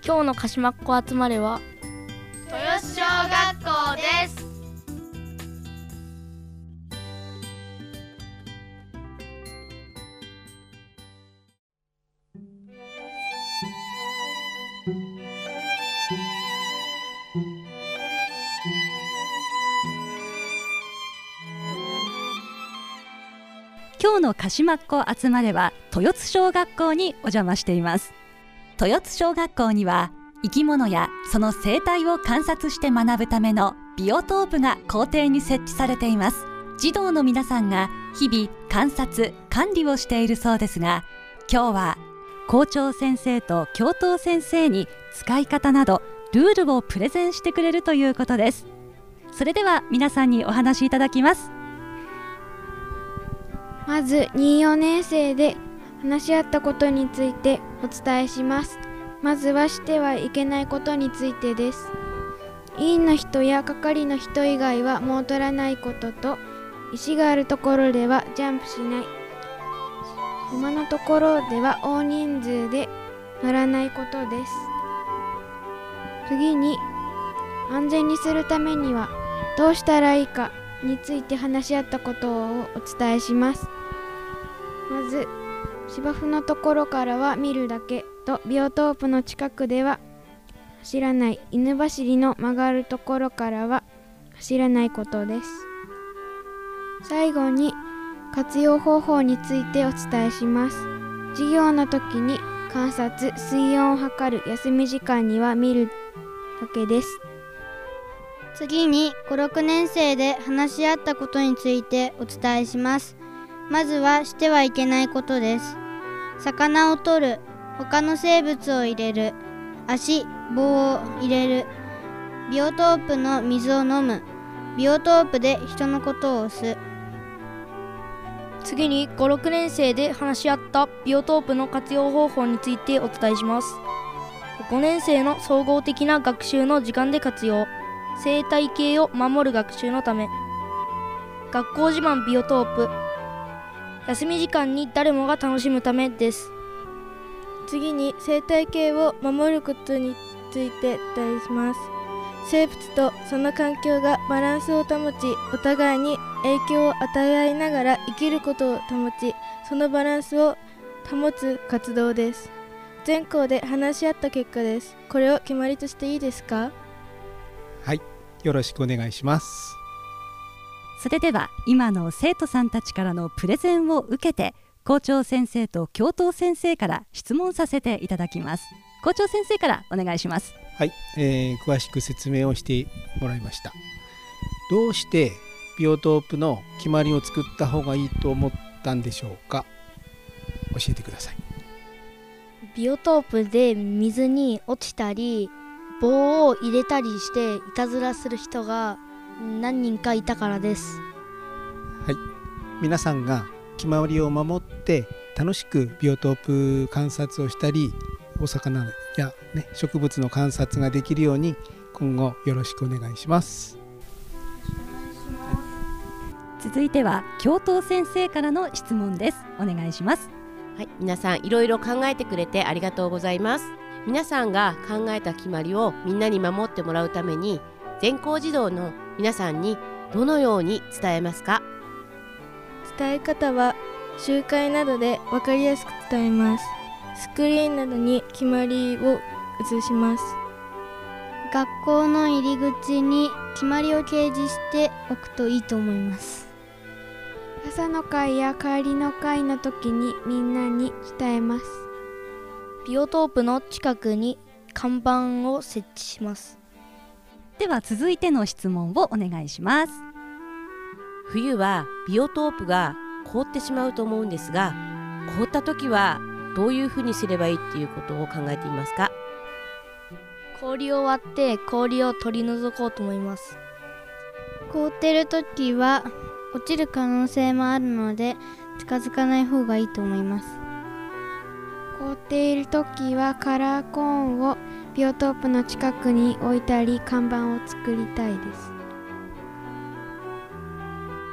今日の鹿島っ子集まれは豊洲小学校です。 今日の鹿島っ子集まれは豊津小学校にお邪魔しています。豊津小学校には生き物やその生態を観察して学ぶためのビオトープが校庭に設置されています。児童の皆さんが日々観察管理をしているそうですが、今日は校長先生と教頭先生に使い方などルールをプレゼンしてくれるということです。それでは皆さんにお話しいただきます。 まず2、4年生で話し合ったことについてお伝えします。まずはしてはいけないことについてです。委員の人や係の人以外はもう取らないことと、石があるところではジャンプしない、馬のところでは大人数で乗らないことです。次に安全にするためにはどうしたらいいかについて話し合ったことをお伝えします。まず芝生のところからは見るだけと、ビオトープの近くでは走らない、犬走りの曲がるところからは走らないことです。最後に活用方法についてお伝えします。授業の時に観察、水温を測る、休み時間には見るだけです。 次に5、6年生で話し合ったことについてお伝えします。まずはしてはいけないことです。魚を取る、他の生物を入れる、足、棒を入れる、ビオトープの水を飲む、ビオトープで人のことを押す。 次に5、6年生で話し合ったビオトープの活用方法についてお伝えします。5年生の総合的な学習の時間で活用、生態系を守る学習のため、学校自慢ビオトープ、休み時間に誰もが楽しむためです。 次に生態系を守ることについてお伝えします。生物とその環境がバランスを保ち、お互いに影響を与え合いながら生きることを保ち、そのバランスを保つ活動です。全校で話し合った結果です。これを決まりとしていいですか？ はい、よろしくお願いします。 それでは今の生徒さんたちからのプレゼンを受けて、校長先生と教頭先生から質問させていただきます。校長先生からお願いします。 はい、詳しく説明をしてもらいました。どうしてビオトープの決まりを作った方がいいと思ったんでしょうか？教えてください。 ビオトープで水に落ちたり棒を入れたりしていたずらする人が何人かいたからです。 はい、皆さんが決まりを守って楽しくビオトープ観察をしたり、お魚や、植物の観察ができるように今後よろしくお願いします。 続いては教頭先生からの質問です。お願いします。 はい、皆さんいろいろ考えてくれてありがとうございます。皆さんが考えた決まりをみんなに守ってもらうために、全校児童の皆さんにどのように伝えますか？ 伝え方は集会などで分かりやすく伝えます。スクリーンなどに決まりを映します。 学校の入り口に決まりを掲示しておくといいと思います。 朝の会や帰りの会の時にみんなに伝えます。 ビオトープの近くに看板を設置します。 では続いての質問をお願いします。 冬はビオトープが凍ってしまうと思うんですが、凍った時はどういうふうにすればいいっていうことを考えていますか？ 氷を割って氷を取り除こうと思います。 凍ってる時は落ちる可能性もあるので近づかない方がいいと思います。 凍っている時はカラーコーンをビオトープの近くに置いたり看板を作りたいです。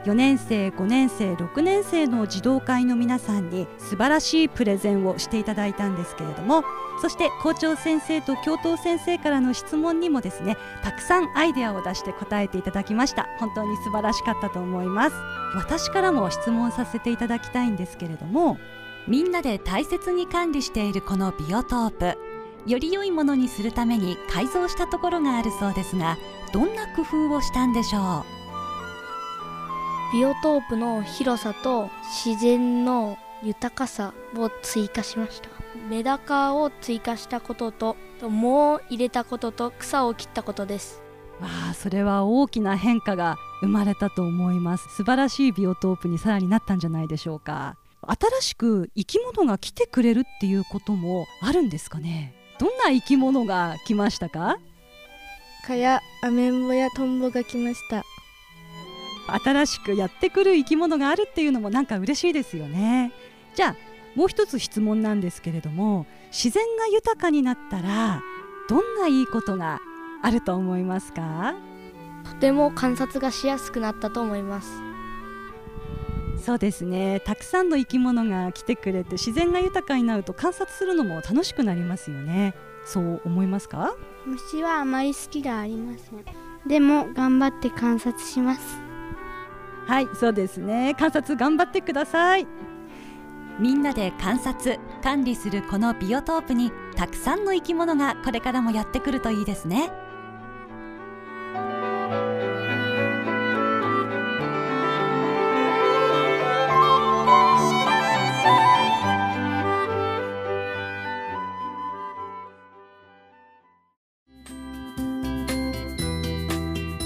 4年生、5年生、6年生の児童会の皆さんに素晴らしいプレゼンをしていただいたんですけれども、そして校長先生と教頭先生からの質問にもですね、たくさんアイデアを出して答えていただきました。本当に素晴らしかったと思います。私からも質問させていただきたいんですけれども、みんなで大切に管理しているこのビオトープ、より良いものにするために改造したところがあるそうですが、どんな工夫をしたんでしょう？ ビオトープの広さと自然の豊かさを追加しました。メダカを追加したことと、藻を入れたことと草を切ったことです。 わあ、それは大きな変化が生まれたと思います。素晴らしいビオトープにさらになったんじゃないでしょうか。新しく生き物が来てくれるっていうこともあるんですかね。どんな生き物が来ましたか？ 蚊やアメンボやトンボが来ました。 新しくやってくる生き物があるっていうのもなんか嬉しいですよね。じゃあもう一つ質問なんですけれども、自然が豊かになったらどんないいことがあると思いますか？ とても観察がしやすくなったと思います。 そうですね、たくさんの生き物が来てくれて自然が豊かになると観察するのも楽しくなりますよね。そう思いますか？ 虫はあまり好きではありません。でも頑張って観察します。 はい、そうですね、観察頑張ってください。みんなで観察管理するこのビオトープにたくさんの生き物がこれからもやってくるといいですね。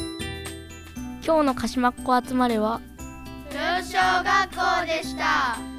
今日の鹿島っ子集まれは豊洲小学校でした。